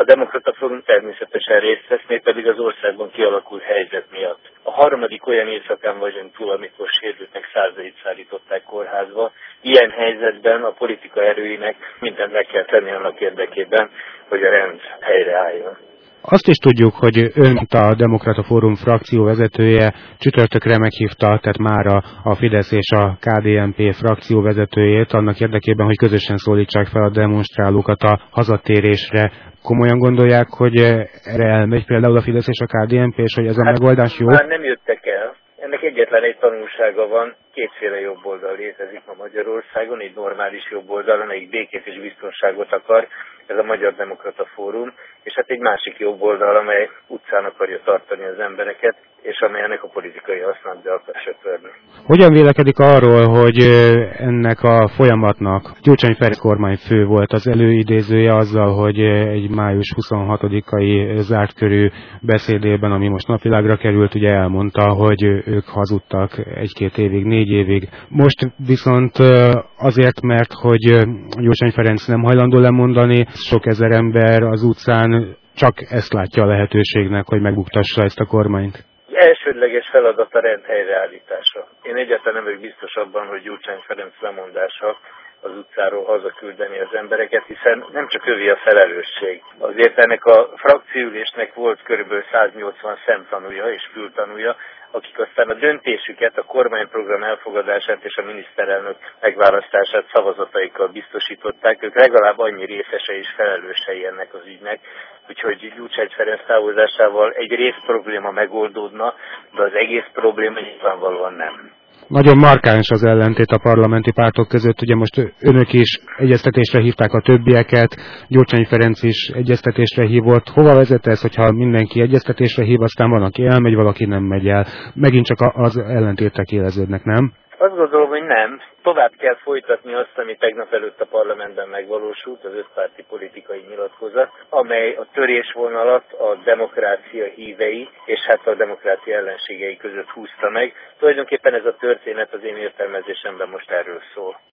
A Demokrata Fórum természetesen részt vesz, mégpedig az országban kialakult helyzet miatt. A harmadik olyan éjszakán vagyunk túl, amikor sérültnek százait szállították kórházba. Ilyen helyzetben a politika erőinek mindent meg kell tenni annak érdekében, hogy a rend helyreálljon. Azt is tudjuk, hogy önt a Demokrata Fórum frakció vezetője csütörtökre meghívta, tehát mára a Fidesz és a KDNP frakció vezetőjét annak érdekében, hogy közösen szólítsák fel a demonstrálókat a hazatérésre. Komolyan gondolják, hogy erre elmegy például a Fidesz és a KDNP, és hogy ez a megoldás jó? Már nem jöttek el. Ennek egyetlen egy tanulsága van, kétféle jobboldal létezik ma Magyarországon, egy normális jobboldal, amelyik békét és biztonságot akar, ez a Magyar Demokrata Fórum, és hát egy másik jobboldal, amely utcán akarja tartani az embereket, és amely ennek a politikai hasznát be akar söpörni. Hogyan vélekedik arról, hogy ennek a folyamatnak Gyurcsány Ferenc kormányfő volt az előidézője azzal, hogy egy május 26-ai zártkörű beszédében, ami most napvilágra került, ugye elmondta, hogy ők hazudtak 1-2 évig, 4 évig. Most viszont azért, mert hogy Gyurcsány Ferenc nem hajlandó lemondani, sok ezer ember az utcán csak ezt látja a lehetőségnek, hogy megbuktassa ezt a kormányt. Elsődleges feladat a rend helyreállítása. Én egyáltalán nem vagyok biztos abban, hogy Gyurcsány Ferenc lemondása az utcáról hazaküldeni az embereket, hiszen nem csak övé a felelősség. Azért ennek a frakcióülésnek volt körülbelül 180 szemtanúja és fültanúja, akik aztán a döntésüket, a kormányprogram elfogadását és a miniszterelnök megválasztását szavazataikkal biztosították. Ők legalább annyi részesei és felelősei ennek az ügynek, úgyhogy Gyurcsány Ferenc távozásával egy részprobléma megoldódna, de az egész probléma nyilvánvalóan nem. Nagyon markáns az ellentét a parlamenti pártok között, ugye most önök is egyeztetésre hívták a többieket, Gyurcsány Ferenc is egyeztetésre hívott. Hova vezet ez, hogyha mindenki egyeztetésre hív, aztán van, aki elmegy, valaki nem megy el? Megint csak az ellentétek éleződnek, nem? Azt gondolom, hogy nem. Tovább kell folytatni azt, ami tegnap előtt a parlamentben megvalósult, az összpárti politikai nyilatkozat, amely a törésvonalat a demokrácia hívei és hát a demokrácia ellenségei között húzta meg. Tulajdonképpen ez a történet az én értelmezésemben most erről szól.